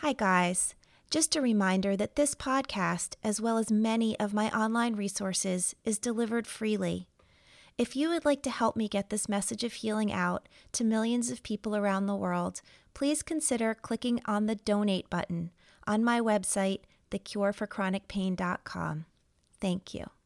Hi, guys. Just a reminder that this podcast, as well as many of my online resources, is delivered freely. If you would like to help me get this message of healing out to millions of people around the world, please consider clicking on the donate button on my website, thecureforchronicpain.com. Thank you.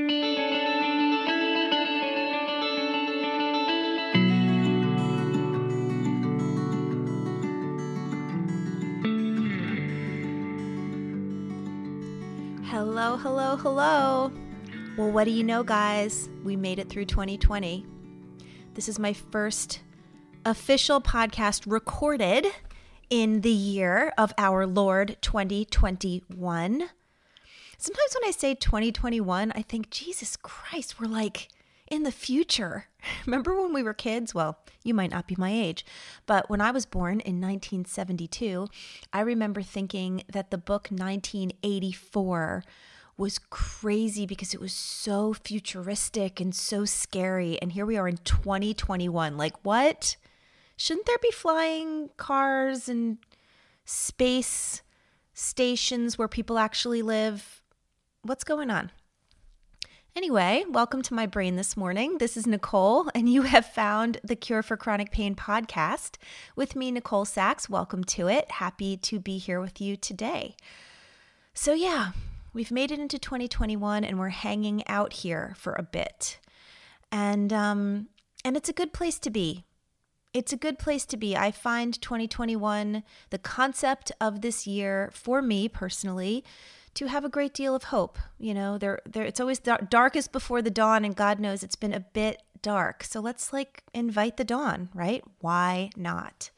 Hello, hello, hello. Well, what do you know, guys? We made it through 2020. This is my first official podcast recorded in the year of our Lord 2021. Sometimes when I say 2021, I think, Jesus Christ, we're like in the future. Remember when we were kids? Well, you might not be my age, but when I was born in 1972, I remember thinking that the book 1984 was crazy because it was so futuristic and so scary. And here we are in 2021. Like, what? Shouldn't there be flying cars and space stations where people actually live? What's going on? Anyway, welcome to my brain this morning. This is Nicole, and you have found the Cure for Chronic Pain podcast with me, Nicole Sachs. Welcome to it. Happy to be here with you today. So yeah, we've made it into 2021, and we're hanging out here for a bit, and it's a good place to be. It's a good place to be. I find 2021, the concept of this year, for me personally, to have a great deal of hope. You know, it's always darkest before the dawn, and God knows it's been a bit dark. So let's invite the dawn, right? Why not?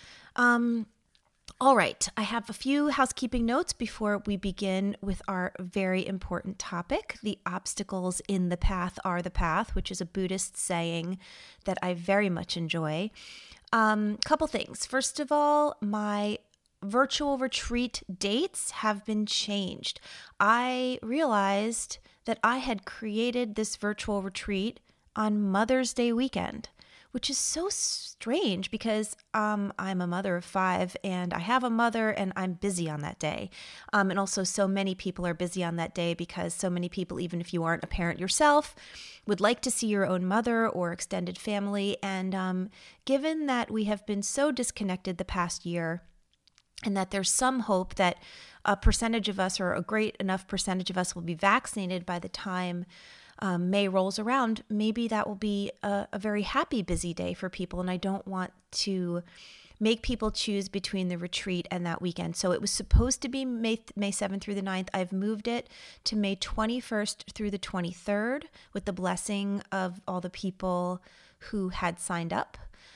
All right. I have a few housekeeping notes before we begin with our very important topic. The obstacles in the path are the path, which is a Buddhist saying that I very much enjoy. Couple things. First of all, my virtual retreat dates have been changed. I realized that I had created this virtual retreat on Mother's Day weekend, which is so strange because I'm a mother of 5 and I have a mother and I'm busy on that day. And also so many people are busy on that day because so many people, even if you aren't a parent yourself, would like to see your own mother or extended family. And given that we have been so disconnected the past year, and that there's some hope that a percentage of us, or a great enough percentage of us, will be vaccinated by the time May rolls around, maybe that will be a very happy, busy day for people. And I don't want to make people choose between the retreat and that weekend. So it was supposed to be May 7th through the 9th. I've moved it to May 21st through the 23rd with the blessing of all the people who had signed up.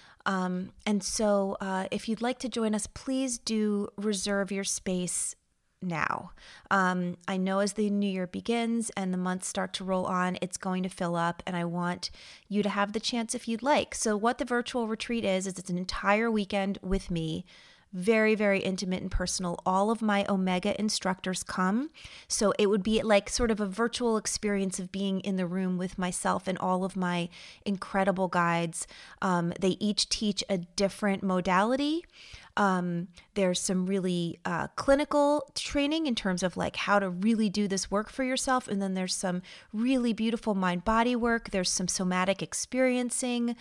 And so if you'd like to join us, please do reserve your space now. I know as the new year begins and the months start to roll on, it's going to fill up, and I want you to have the chance if you'd like. So what the virtual retreat is it's an entire weekend with me. Very, very intimate and personal. All of my Omega instructors come. So it would be like sort of a virtual experience of being in the room with myself and all of my incredible guides. They each teach a different modality. There's some really clinical training in terms of like how to really do this work for yourself. And then there's some really beautiful mind-body work. There's some somatic experiencing.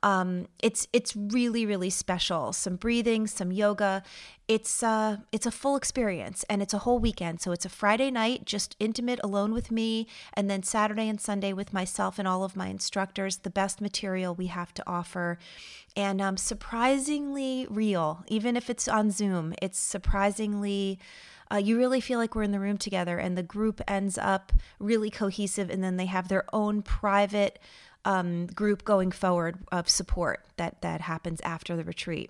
It's really, really special. Some breathing, some yoga. It's a full experience, and it's a whole weekend. So it's a Friday night, just intimate alone with me, and then Saturday and Sunday with myself and all of my instructors, the best material we have to offer. And surprisingly real, even if it's on Zoom, it's surprisingly, you really feel like we're in the room together, and the group ends up really cohesive, and then they have their own private group going forward of support that happens after the retreat.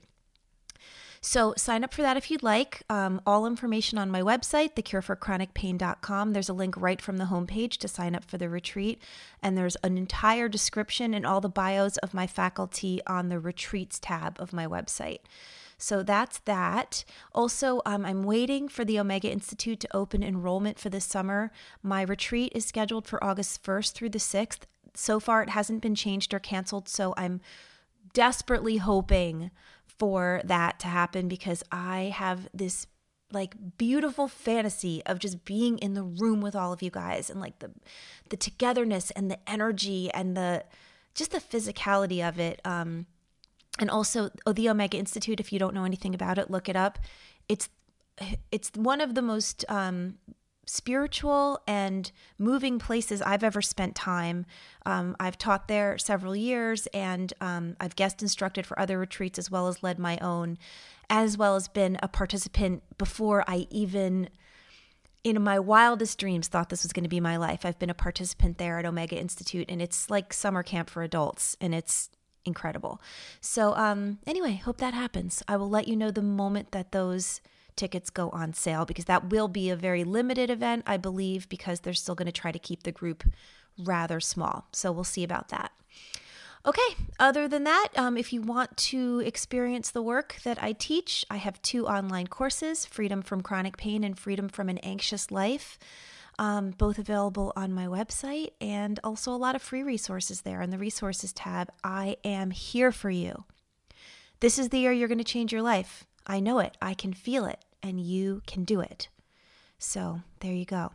So sign up for that if you'd like. All information on my website, thecureforchronicpain.com. There's a link right from the homepage to sign up for the retreat. And there's an entire description and all the bios of my faculty on the retreats tab of my website. So that's that. Also, I'm waiting for the Omega Institute to open enrollment for this summer. My retreat is scheduled for August 1st through the 6th. So far, it hasn't been changed or canceled, so I'm desperately hoping for that to happen because I have this like beautiful fantasy of just being in the room with all of you guys, and like the togetherness and the energy and just the physicality of it. And also the Omega Institute, if you don't know anything about it, look it up. It's one of the most spiritual and moving places I've ever spent time. I've taught there several years, and I've guest instructed for other retreats as well as led my own, as well as been a participant before I even, in my wildest dreams, thought this was going to be my life. I've been a participant there at Omega Institute, and it's like summer camp for adults, and it's incredible. So anyway, hope that happens. I will let you know the moment that those tickets go on sale, because that will be a very limited event, I believe, because they're still going to try to keep the group rather small. So we'll see about that. Okay, other than that, if you want to experience the work that I teach, I have 2 online courses, Freedom from Chronic Pain and Freedom from an Anxious Life, both available on my website, and also a lot of free resources there in the resources tab. I am here for you. This is the year you're going to change your life. I know it. I can feel it, and you can do it. So there you go.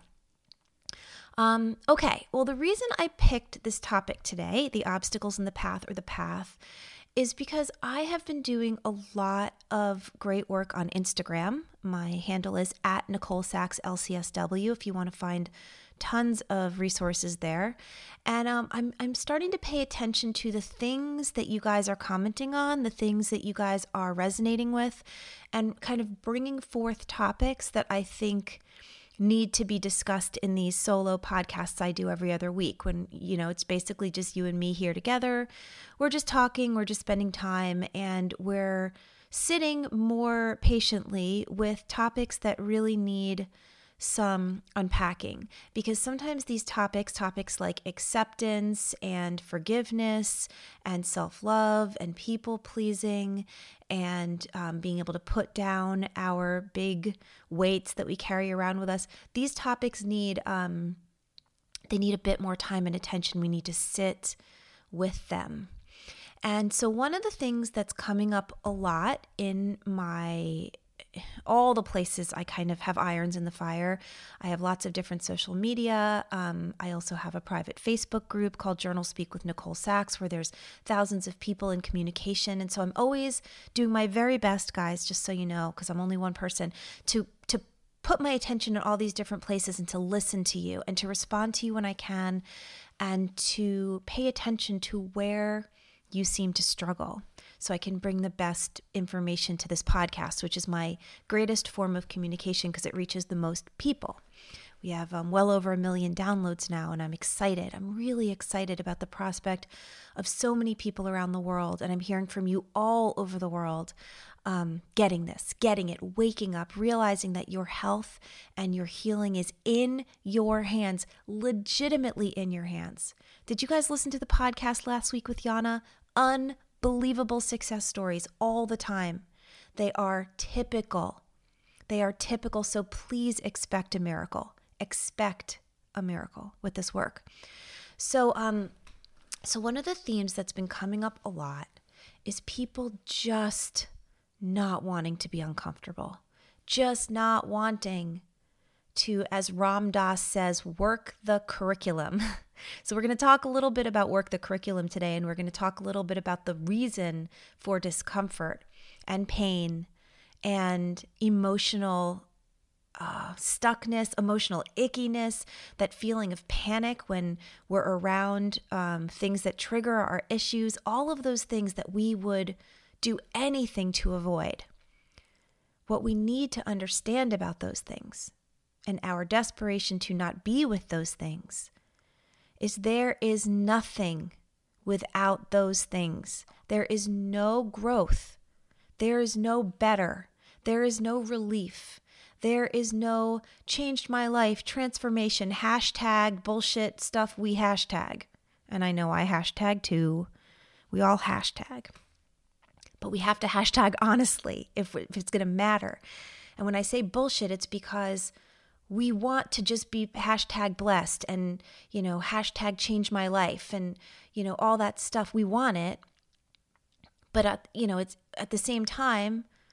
Okay. Well, the reason I picked this topic today, the obstacles in the path or the path, is because I have been doing a lot of great work on Instagram. My handle is at Nicole Sachs LCSW if you want to find tons of resources there. And I'm starting to pay attention to the things that you guys are commenting on, the things that you guys are resonating with, and kind of bringing forth topics that I think need to be discussed in these solo podcasts I do every other week, when, it's basically just you and me here together. We're just talking, we're just spending time, and we're sitting more patiently with topics that really need some unpacking, because sometimes these topics like acceptance and forgiveness and self-love and people-pleasing and being able to put down our big weights that we carry around with us, these topics need they need a bit more time and attention. We need to sit with them. And so one of the things that's coming up a lot in all the places I kind of have irons in the fire. I have lots of different social media. I also have a private Facebook group called Journal Speak with Nicole Sachs, where there's thousands of people in communication. And so I'm always doing my very best, guys, just so you know, because I'm only one person, to put my attention in all these different places and to listen to you and to respond to you when I can, and to pay attention to where you seem to struggle, so I can bring the best information to this podcast, which is my greatest form of communication because it reaches the most people. We have well over 1 million downloads now, and I'm excited. I'm really excited about the prospect of so many people around the world, and I'm hearing from you all over the world, getting it, waking up, realizing that your health and your healing is in your hands, legitimately in your hands. Did you guys listen to the podcast last week with Yana? Unbelievable success stories all the time. They are typical. So please expect a miracle. Expect a miracle with this work. So one of the themes that's been coming up a lot is people just not wanting to be uncomfortable, just not wanting to, as Ram Dass says, work the curriculum. So we're going to talk a little bit about work the curriculum today, and we're going to talk a little bit about the reason for discomfort and pain and emotional stuckness, emotional ickiness, that feeling of panic when we're around things that trigger our issues, all of those things that we would do anything to avoid. What we need to understand about those things and our desperation to not be with those things is there is nothing without those things. There is no growth. There is no better. There is no relief. There is no changed my life, transformation, hashtag bullshit stuff we hashtag. And I know I hashtag too. We all hashtag. But we have to hashtag honestly if it's going to matter. And when I say bullshit, it's because we want to just be hashtag blessed and, hashtag change my life and, all that stuff. We want it. But, it's at the same time,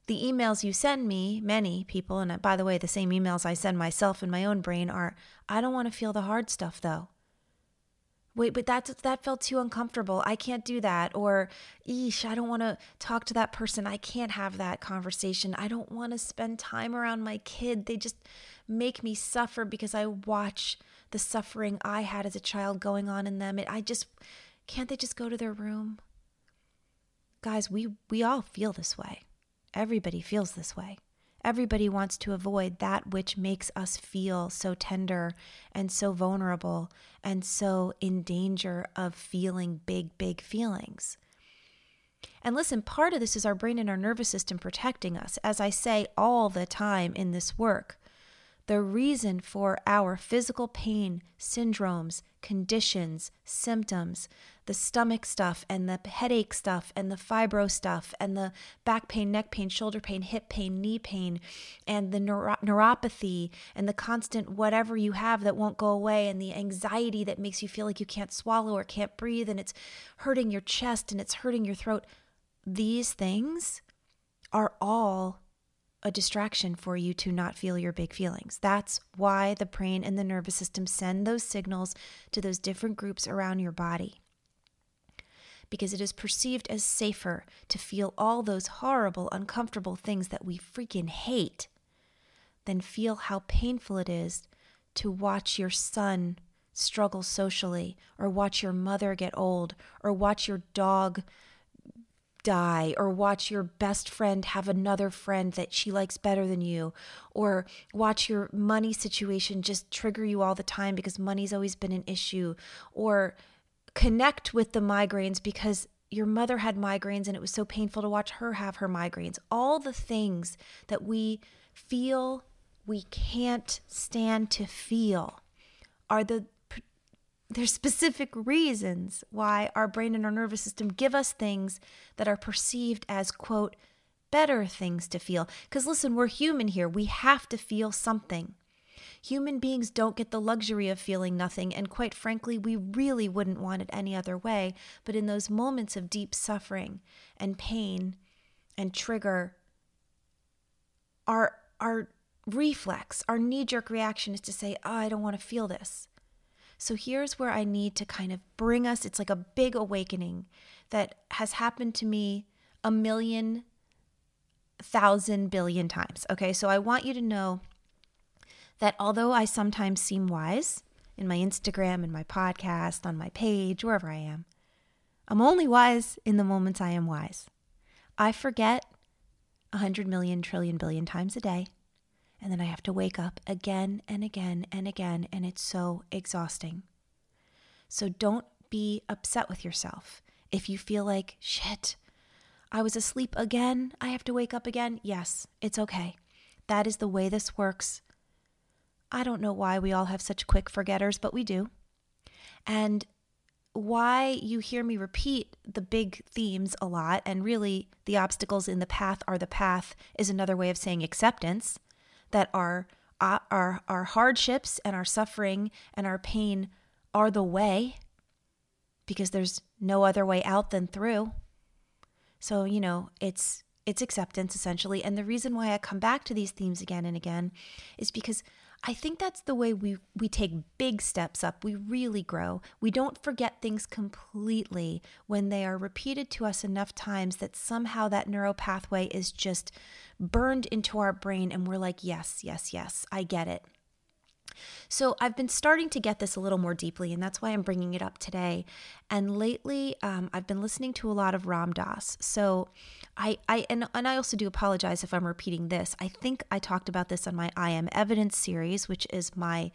the emails you send me, many people, and by the way, the same emails I send myself in my own brain are, I don't want to feel the hard stuff though. Wait, but that felt too uncomfortable. I can't do that. Or, eesh, I don't want to talk to that person. I can't have that conversation. I don't want to spend time around my kid. They just make me suffer because I watch the suffering I had as a child going on in them. Can't they just go to their room? Guys, we all feel this way. Everybody feels this way. Everybody wants to avoid that which makes us feel so tender and so vulnerable and so in danger of feeling big, big feelings. And listen, part of this is our brain and our nervous system protecting us. As I say all the time in this work, the reason for our physical pain, syndromes, conditions, symptoms, the stomach stuff and the headache stuff and the fibro stuff and the back pain, neck pain, shoulder pain, hip pain, knee pain, and the neuropathy and the constant whatever you have that won't go away and the anxiety that makes you feel like you can't swallow or can't breathe and it's hurting your chest and it's hurting your throat. These things are all a distraction for you to not feel your big feelings. That's why the brain and the nervous system send those signals to those different groups around your body. Because it is perceived as safer to feel all those horrible, uncomfortable things that we freaking hate than feel how painful it is to watch your son struggle socially, or watch your mother get old, or watch your dog die, or watch your best friend have another friend that she likes better than you, or watch your money situation just trigger you all the time because money's always been an issue, or connect with the migraines because your mother had migraines and it was so painful to watch her have her migraines. All the things that we feel we can't stand to feel are there's specific reasons why our brain and our nervous system give us things that are perceived as, quote, better things to feel. Because listen, we're human here. We have to feel something. Human beings don't get the luxury of feeling nothing, and quite frankly, we really wouldn't want it any other way. But in those moments of deep suffering and pain and trigger, our reflex, our knee-jerk reaction is to say, oh, I don't want to feel this. So here's where I need to kind of bring us, it's like a big awakening that has happened to me 1,000,000, 1,000 billion times. Okay, so I want you to know that although I sometimes seem wise in my Instagram, in my podcast, on my page, wherever I am, I'm only wise in the moments I am wise. I forget 100 million, trillion, billion times a day. And then I have to wake up again and again and again, and it's so exhausting. So don't be upset with yourself. If you feel like, shit, I was asleep again, I have to wake up again. Yes, it's okay. That is the way this works. I don't know why we all have such quick forgetters, but we do. And why you hear me repeat the big themes a lot, and really the obstacles in the path are the path, is another way of saying acceptance. That our hardships and our suffering and our pain are the way, because there's no other way out than through. So, it's acceptance essentially. And the reason why I come back to these themes again and again is because I think that's the way we take big steps up. We really grow. We don't forget things completely when they are repeated to us enough times that somehow that neural pathway is just burned into our brain and we're like, yes, yes, yes, I get it. So I've been starting to get this a little more deeply, and that's why I'm bringing it up today. And lately, I've been listening to a lot of Ram Dass. So I also do apologize if I'm repeating this. I think I talked about this on my I Am Evidence series, which is my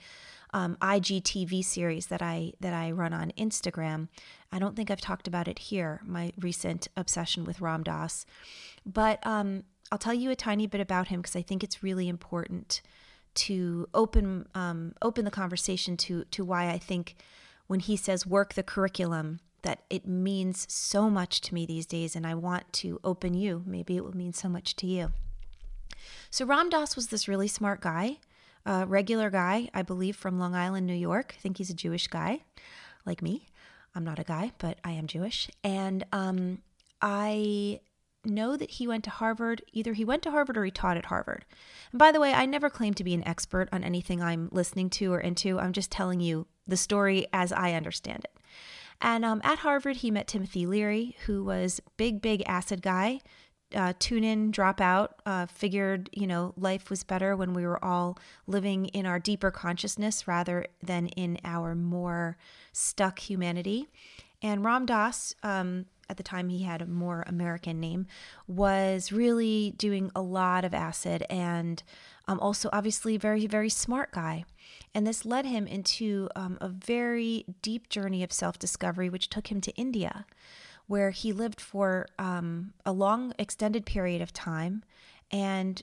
IGTV series that I run on Instagram. I don't think I've talked about it here, my recent obsession with Ram Dass. But I'll tell you a tiny bit about him because I think it's really important to open the conversation to why I think when he says work the curriculum, that it means so much to me these days, and I want to open you. Maybe it will mean so much to you. So Ram Dass was this really smart guy, regular guy, I believe, from Long Island, New York. I think he's a Jewish guy, like me. I'm not a guy, but I am Jewish. And I know that he went to Harvard. Either he went to Harvard or he taught at Harvard. And by the way, I never claim to be an expert on anything I'm listening to or into. I'm just telling you the story as I understand it. And at Harvard, he met Timothy Leary, who was big acid guy. Tune in, drop out, figured, life was better when we were all living in our deeper consciousness rather than in our more stuck humanity. And Ram Dass, at the time he had a more American name, was really doing a lot of acid and also obviously very, very smart guy. And this led him into a very deep journey of self-discovery, which took him to India, where he lived for a long extended period of time and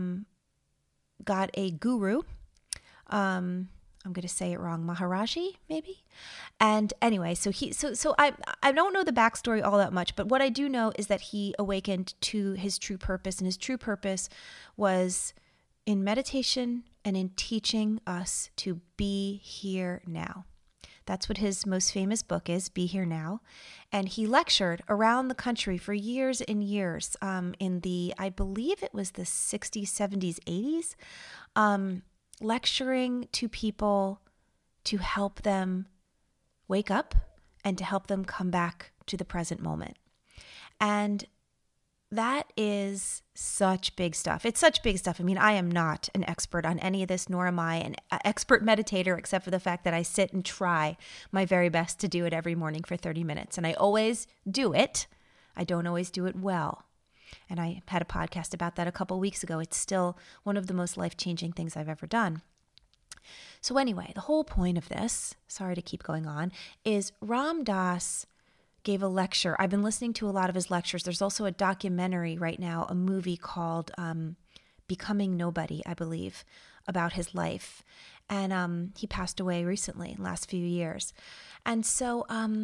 got a guru. I'm going to say it wrong, Maharaji, maybe. And anyway, so I don't know the backstory all that much, but what I do know is that he awakened to his true purpose, and his true purpose was in meditation and in teaching us to be here now. That's what his most famous book is, Be Here Now. And he lectured around the country for years and years in the, I believe it was the 60s, 70s, 80s, lecturing to people to help them wake up and to help them come back to the present moment. And that is such big stuff. It's such big stuff. I mean, I am not an expert on any of this, nor am I an expert meditator, except for the fact that I sit and try my very best to do it every morning for 30 minutes. And I always do it. I don't always do it well. And I had a podcast about that a couple weeks ago. It's still one of the most life-changing things I've ever done. So anyway, the whole point of this, sorry to keep going on, is Ram Dass gave a lecture. I've been listening to a lot of his lectures. There's also a documentary right now, a movie called Becoming Nobody, I believe, about his life. And he passed away recently, in the last few years. And so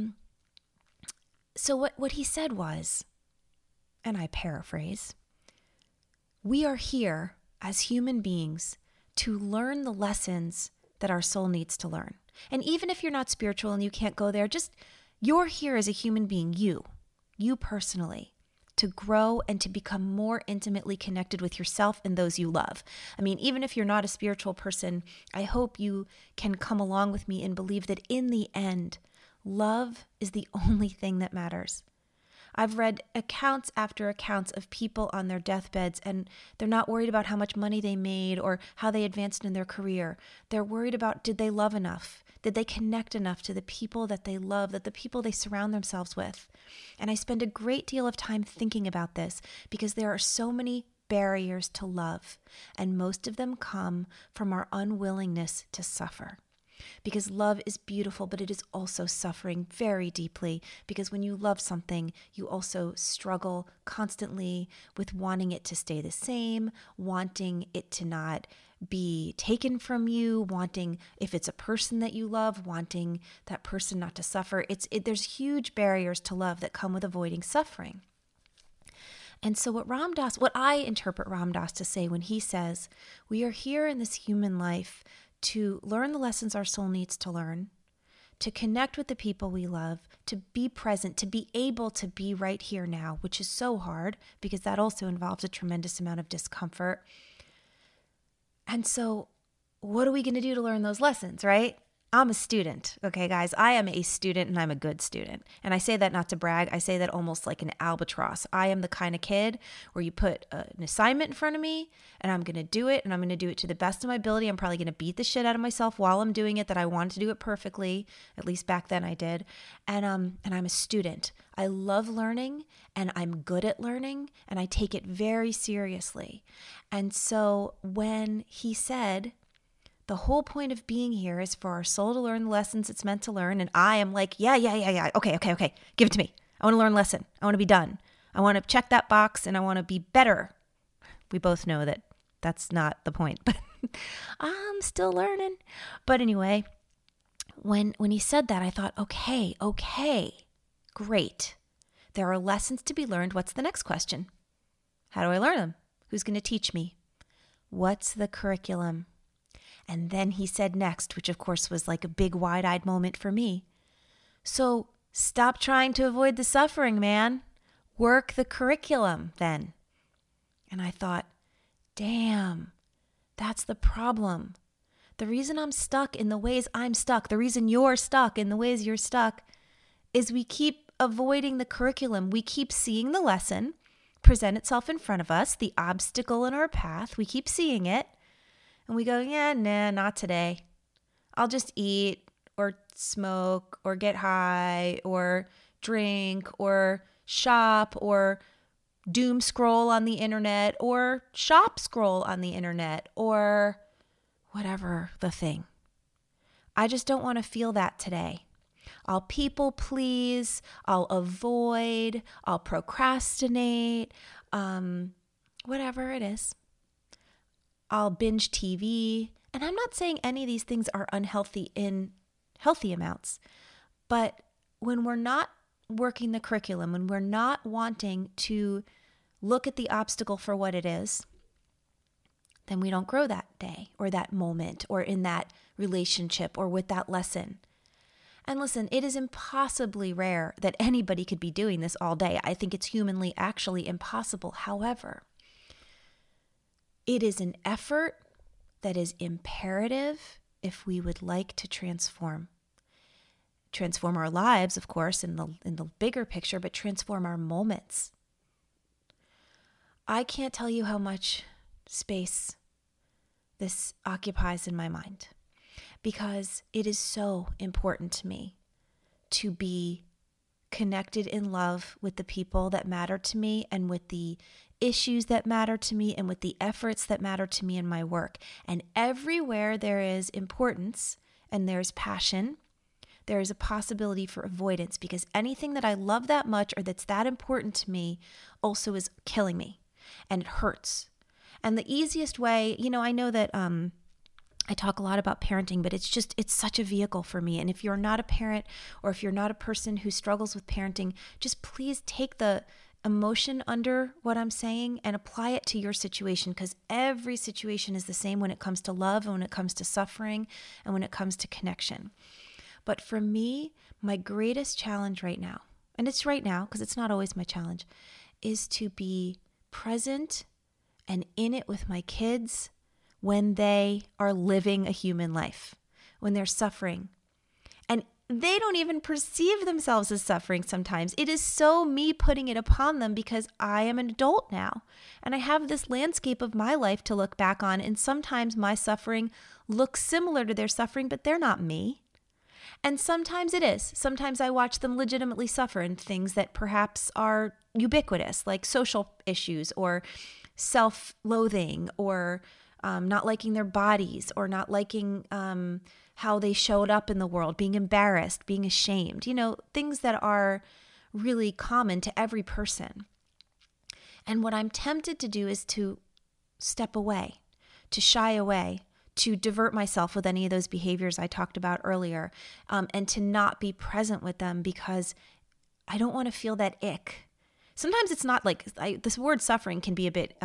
what he said was, and I paraphrase, we are here as human beings to learn the lessons that our soul needs to learn. And even if you're not spiritual and you can't go there, you're here as a human being, you personally, to grow and to become more intimately connected with yourself and those you love. I mean, even if you're not a spiritual person, I hope you can come along with me and believe that in the end, love is the only thing that matters. I've read accounts after accounts of people on their deathbeds, and they're not worried about how much money they made or how they advanced in their career. They're worried about, did they love enough? Did they connect enough to the people that they love, that the people they surround themselves with? And I spend a great deal of time thinking about this because there are so many barriers to love, and most of them come from our unwillingness to suffer. Because love is beautiful, but it is also suffering very deeply, because when you love something, you also struggle constantly with wanting it to stay the same, wanting it to not be taken from you, wanting, if it's a person that you love, wanting that person not to suffer. There's huge barriers to love that come with avoiding suffering. And so what I interpret Ram Dass to say when he says, we are here in this human life to learn the lessons our soul needs to learn, to connect with the people we love, to be present, to be able to be right here now, which is so hard because that also involves a tremendous amount of discomfort. And so what are we going to do to learn those lessons, right? I'm a student, okay, guys? I am a student, and I'm a good student. And I say that not to brag. I say that almost like an albatross. I am the kind of kid where you put an assignment in front of me, and I'm going to do it, and I'm going to do it to the best of my ability. I'm probably going to beat the shit out of myself while I'm doing it, that I want to do it perfectly. At least back then I did. And I'm a student. I love learning, and I'm good at learning, and I take it very seriously. And so when he said, the whole point of being here is for our soul to learn the lessons it's meant to learn. And I am like, yeah. Okay. Give it to me. I want to learn a lesson. I want to be done. I want to check that box and I want to be better. We both know that that's not the point, but I'm still learning. But anyway, when he said that, I thought, okay, great. There are lessons to be learned. What's the next question? How do I learn them? Who's going to teach me? What's the curriculum? And then he said next, which of course was like a big wide-eyed moment for me. So stop trying to avoid the suffering, man. work the curriculum then. And I thought, damn, that's the problem. The reason I'm stuck in the ways I'm stuck, the reason you're stuck in the ways you're stuck, is we keep avoiding the curriculum. We keep seeing the lesson present itself in front of us, the obstacle in our path. We keep seeing it, and we go, yeah, nah, not today. I'll just eat or smoke or get high or drink or shop or doom scroll on the internet or shop scroll on the internet or whatever the thing. I just don't want to feel that today. I'll people please, I'll avoid, I'll procrastinate, whatever it is. I'll binge TV. And I'm not saying any of these things are unhealthy in healthy amounts, but when we're not working the curriculum, when we're not wanting to look at the obstacle for what it is, then we don't grow that day or that moment or in that relationship or with that lesson. And listen, it is impossibly rare that anybody could be doing this all day. I think it's humanly actually impossible. However, it is an effort that is imperative if we would like to transform our lives, of course, in the bigger picture, but transform our moments. I can't tell you how much space this occupies in my mind, because it is so important to me to be connected in love with the people that matter to me and with the issues that matter to me and with the efforts that matter to me in my work. And everywhere there is importance and there's passion, there is a possibility for avoidance, because anything that I love that much or that's that important to me also is killing me and it hurts. And the easiest way, I know that I talk a lot about parenting, but it's such a vehicle for me. And if you're not a parent or if you're not a person who struggles with parenting, just please take the emotion under what I'm saying and apply it to your situation, because every situation is the same when it comes to love and when it comes to suffering and when it comes to connection. But for me, my greatest challenge right now, and it's right now because it's not always my challenge, is to be present and in it with my kids when they are living a human life, when they're suffering. And they don't even perceive themselves as suffering sometimes. It is so me putting it upon them because I am an adult now. And I have this landscape of my life to look back on. And sometimes my suffering looks similar to their suffering, but they're not me. And sometimes it is. Sometimes I watch them legitimately suffer in things that perhaps are ubiquitous, like social issues or self-loathing or not liking their bodies or not liking how they showed up in the world, being embarrassed, being ashamed, things that are really common to every person. And what I'm tempted to do is to step away, to shy away, to divert myself with any of those behaviors I talked about earlier, and to not be present with them because I don't want to feel that ick. Sometimes it's not like this word suffering can be a bit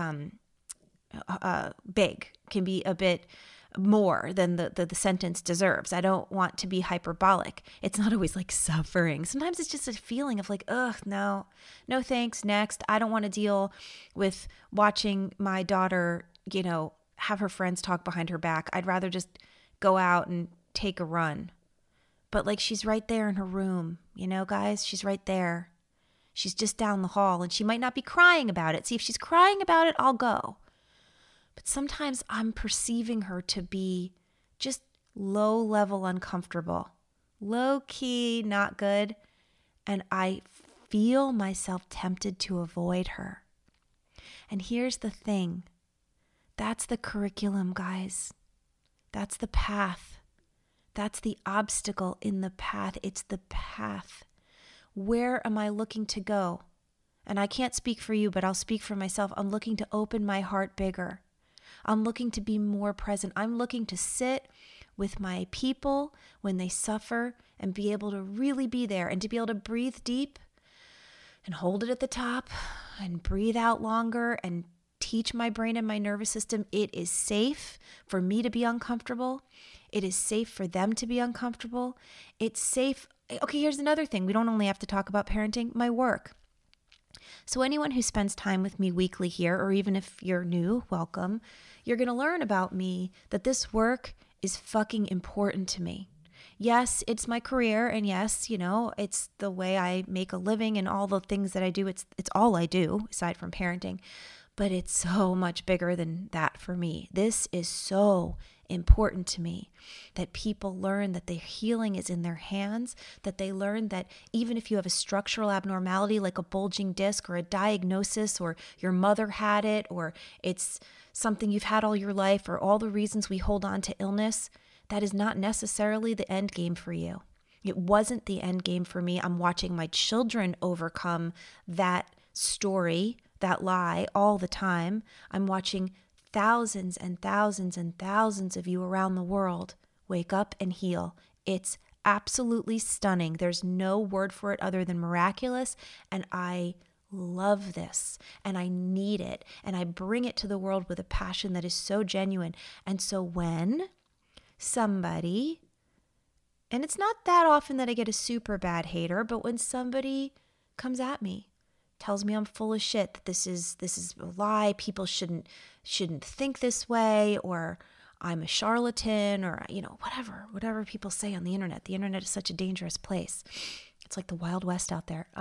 big, can be a bit more than the sentence deserves. I don't want to be hyperbolic. It's not always like suffering. Sometimes it's just a feeling of like, ugh, no thanks, next. I don't want to deal with watching my daughter, have her friends talk behind her back. I'd rather just go out and take a run. But like she's right there in her room, guys, she's right there. She's just down the hall and she might not be crying about it. See, if she's crying about it, I'll go. But sometimes I'm perceiving her to be just low-level uncomfortable, low-key, not good, and I feel myself tempted to avoid her. And here's the thing. That's the curriculum, guys. That's the path. That's the obstacle in the path. It's the path. Where am I looking to go? And I can't speak for you, but I'll speak for myself. I'm looking to open my heart bigger. I'm looking to be more present. I'm looking to sit with my people when they suffer and be able to really be there and to be able to breathe deep and hold it at the top and breathe out longer and teach my brain and my nervous system it is safe for me to be uncomfortable. It is safe for them to be uncomfortable. It's safe. Okay, here's another thing. We don't only have to talk about parenting, my work. So anyone who spends time with me weekly here, or even if you're new, welcome, you're going to learn about me that this work is fucking important to me. Yes, it's my career, and yes, it's the way I make a living and all the things that I do. It's all I do aside from parenting, but it's so much bigger than that for me. This is so important to me that people learn that their healing is in their hands, that they learn that even if you have a structural abnormality like a bulging disc or a diagnosis, or your mother had it, or it's something you've had all your life, or all the reasons we hold on to illness, that is not necessarily the end game for you. It wasn't the end game for me. I'm watching my children overcome that story, that lie, all the time. I'm watching thousands and thousands and thousands of you around the world wake up and heal. It's absolutely stunning. There's no word for it other than miraculous, and I love this, and I need it, and I bring it to the world with a passion that is so genuine. And so when somebody, and it's not that often that I get a super bad hater, but when somebody comes at me, tells me I'm full of shit, that this is a lie, people shouldn't think this way, or I'm a charlatan, or whatever people say on the internet. The internet is such a dangerous place. It's like the Wild West out there.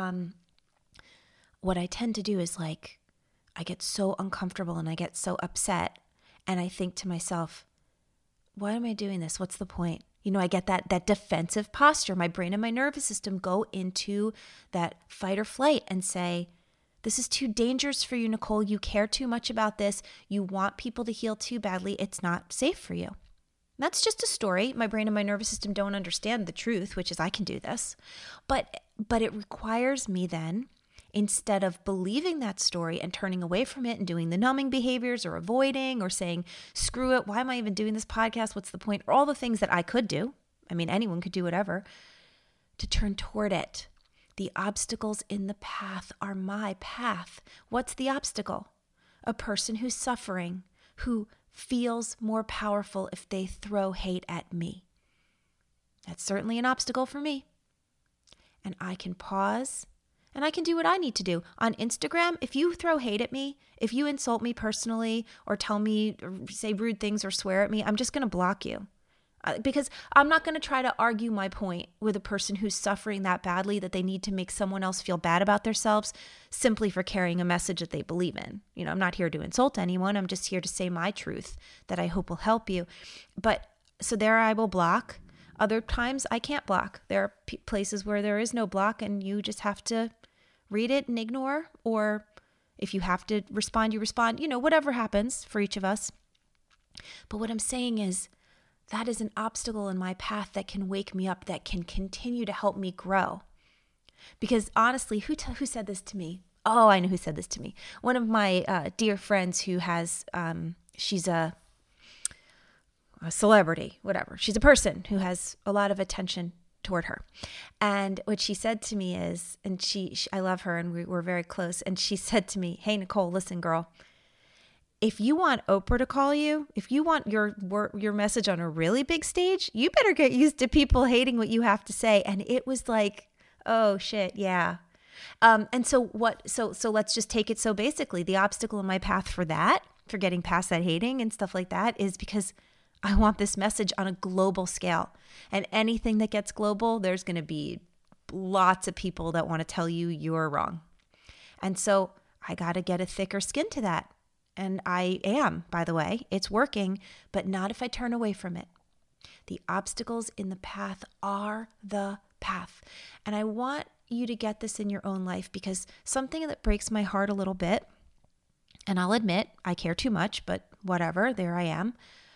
What I tend to do is I get so uncomfortable and I get so upset, and I think to myself, why am I doing this? What's the point? I get that defensive posture. My brain and my nervous system go into that fight or flight and say, this is too dangerous for you, Nicole. You care too much about this. You want people to heal too badly. It's not safe for you. That's just a story. My brain and my nervous system don't understand the truth, which is I can do this. But it requires me then, instead of believing that story and turning away from it and doing the numbing behaviors or avoiding or saying, screw it, why am I even doing this podcast? What's the point? Or all the things that I could do. I mean, anyone could do whatever. To turn toward it. The obstacles in the path are my path. What's the obstacle? A person who's suffering, who feels more powerful if they throw hate at me. That's certainly an obstacle for me. And I can pause. And I can do what I need to do. On Instagram, if you throw hate at me, if you insult me personally or tell me or say rude things or swear at me, I'm just going to block you. Because I'm not going to try to argue my point with a person who's suffering that badly that they need to make someone else feel bad about themselves simply for carrying a message that they believe in. I'm not here to insult anyone. I'm just here to say my truth that I hope will help you. But so there I will block. Other times I can't block. There are places where there is no block and you just have to read it and ignore, or if you have to respond, you respond, whatever happens for each of us. But what I'm saying is that is an obstacle in my path that can wake me up, that can continue to help me grow. Because honestly, who said this to me? Oh, I know who said this to me. One of my dear friends who has, she's a celebrity, whatever. She's a person who has a lot of attention toward her. And what she said to me is, and I love her and we're very close. And she said to me, hey, Nicole, listen, girl, if you want Oprah to call you, if you want your message on a really big stage, you better get used to people hating what you have to say. And it was like, oh shit. Yeah. And so let's just take it. So basically the obstacle in my path for getting past that hating and stuff like that is because I want this message on a global scale. And anything that gets global, there's going to be lots of people that want to tell you you're wrong. And so I got to get a thicker skin to that. And I am, by the way. It's working, but not if I turn away from it. The obstacles in the path are the path. And I want you to get this in your own life, because something that breaks my heart a little bit, and I'll admit I care too much, but whatever, there I am.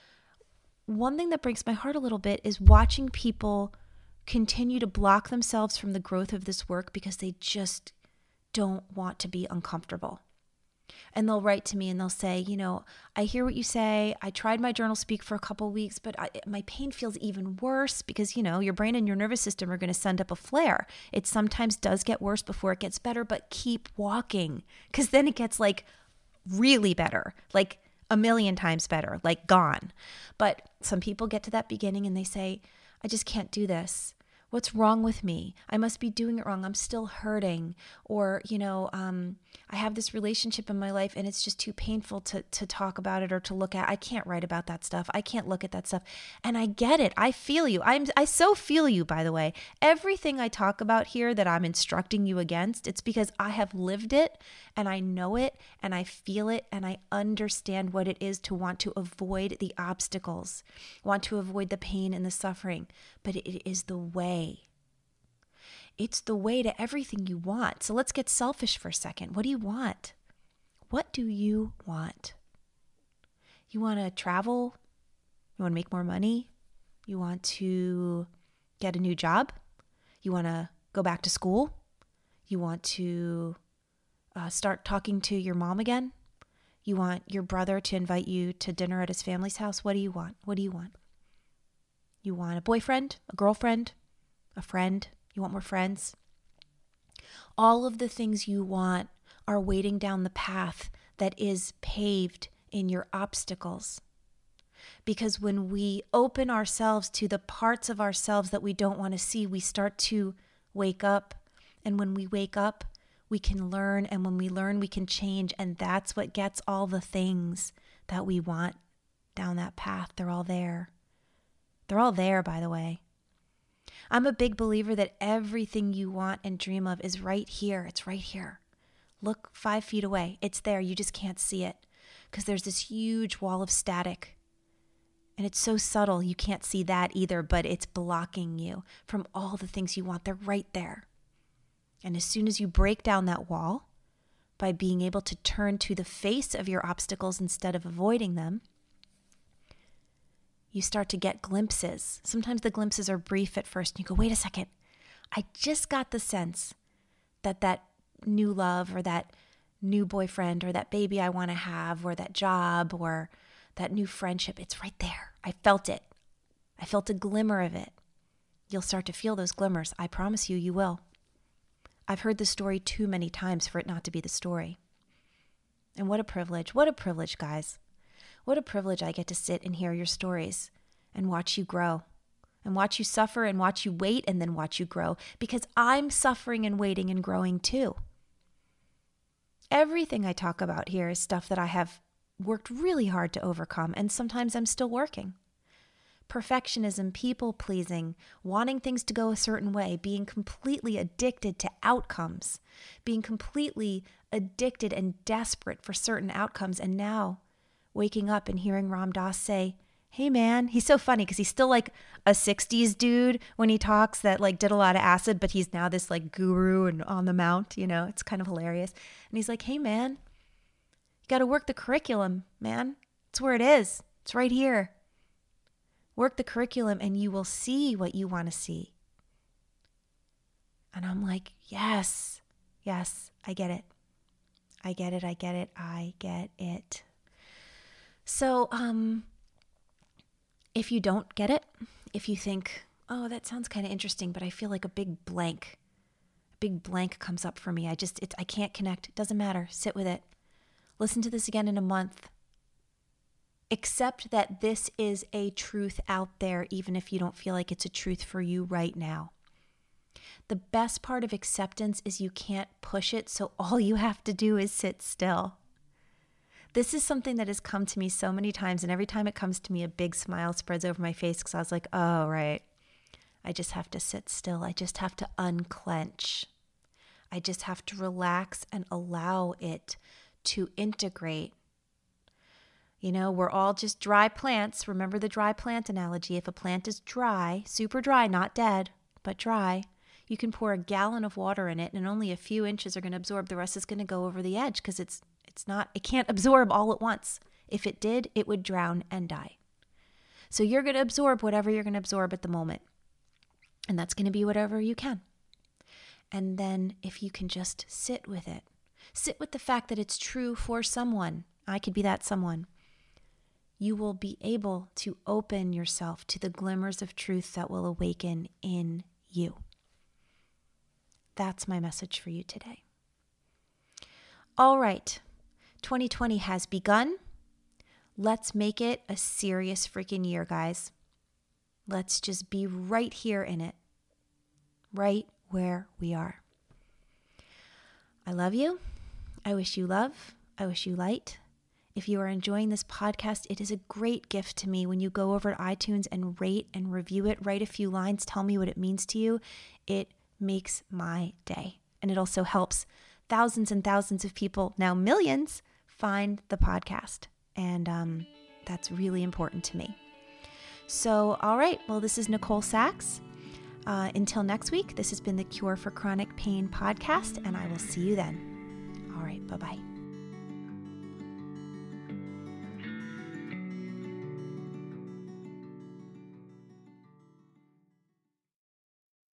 One thing that breaks my heart a little bit is watching people continue to block themselves from the growth of this work because they just don't want to be uncomfortable. And they'll write to me and they'll say, I hear what you say. I tried my journal speak for a couple of weeks, but my pain feels even worse because, your brain and your nervous system are going to send up a flare. It sometimes does get worse before it gets better, but keep walking, because then it gets really better, 1,000,000 times better, gone. But some people get to that beginning and they say, I just can't do this. What's wrong with me? I must be doing it wrong. I'm still hurting. Or, I have this relationship in my life and it's just too painful to talk about it or to look at. I can't write about that stuff. I can't look at that stuff. And I get it. I feel you. I so feel you, by the way. Everything I talk about here that I'm instructing you against, it's because I have lived it and I know it and I feel it and I understand what it is to want to avoid the obstacles, want to avoid the pain and the suffering. But it is the way. It's the way to everything you want. So let's get selfish for a second. What do you want? What do you want? You want to travel? You want to make more money? You want to get a new job? You want to go back to school? You want to start talking to your mom again? You want your brother to invite you to dinner at his family's house? What do you want? What do you want? You want a boyfriend, a girlfriend, a friend? You want more friends? All of the things you want are waiting down the path that is paved in your obstacles. Because when we open ourselves to the parts of ourselves that we don't want to see, we start to wake up. And when we wake up, we can learn. And when we learn, we can change. And that's what gets all the things that we want down that path. They're all there. They're all there, by the way. I'm a big believer that everything you want and dream of is right here. It's right here. Look 5 feet away. It's there. You just can't see it because there's this huge wall of static. And it's so subtle, you can't see that either, but it's blocking you from all the things you want. They're right there. And as soon as you break down that wall by being able to turn to the face of your obstacles instead of avoiding them, you start to get glimpses. Sometimes the glimpses are brief at first. And you go, wait a second. I just got the sense that that new love or that new boyfriend or that baby I want to have or that job or that new friendship, it's right there. I felt it. I felt a glimmer of it. You'll start to feel those glimmers. I promise you, you will. I've heard the story too many times for it not to be the story. And what a privilege. What a privilege, guys. What a privilege I get to sit and hear your stories and watch you grow and watch you suffer and watch you wait and then watch you grow because I'm suffering and waiting and growing too. Everything I talk about here is stuff that I have worked really hard to overcome and sometimes I'm still working. Perfectionism, people-pleasing, wanting things to go a certain way, being completely addicted to outcomes, being completely addicted and desperate for certain outcomes, and now waking up and hearing Ram Dass say, hey man, he's so funny because he's still like a 60s dude when he talks that like did a lot of acid, but he's now this like guru and on the mount, it's kind of hilarious. And he's like, hey man, you got to work the curriculum, man. It's where it is. It's right here. Work the curriculum and you will see what you want to see. And I'm like, yes, I get it. I get it. So, if you don't get it, if you think, oh, that sounds kind of interesting, but I feel like a big blank comes up for me. I can't connect. It doesn't matter. Sit with it. Listen to this again in a month. Accept that this is a truth out there, even if you don't feel like it's a truth for you right now. The best part of acceptance is you can't push it, so all you have to do is sit still. This is something that has come to me so many times, and every time it comes to me, a big smile spreads over my face because I was like, oh, right. I just have to sit still. I just have to unclench. I just have to relax and allow it to integrate. We're all just dry plants. Remember the dry plant analogy. If a plant is dry, super dry, not dead, but dry, you can pour a gallon of water in it and only a few inches are going to absorb. The rest is going to go over the edge because it can't absorb all at once. If it did, it would drown and die. So you're going to absorb whatever you're going to absorb at the moment. And that's going to be whatever you can. And then if you can just sit with it, sit with the fact that it's true for someone. I could be that someone. You will be able to open yourself to the glimmers of truth that will awaken in you. That's my message for you today. All right. 2020 has begun. Let's make it a serious freaking year, guys. Let's just be right here in it. right where we are. I love you. I wish you love. I wish you light. If you are enjoying this podcast, it is a great gift to me when you go over to iTunes and rate and review it. Write a few lines. Tell me what it means to you. It makes my day. And it also helps thousands and thousands of people, now millions, find the podcast. And that's really important to me. So, all right. Well, this is Nicole Sachs. Until next week, this has been the Cure for Chronic Pain podcast, and I will see you then. All right. Bye-bye.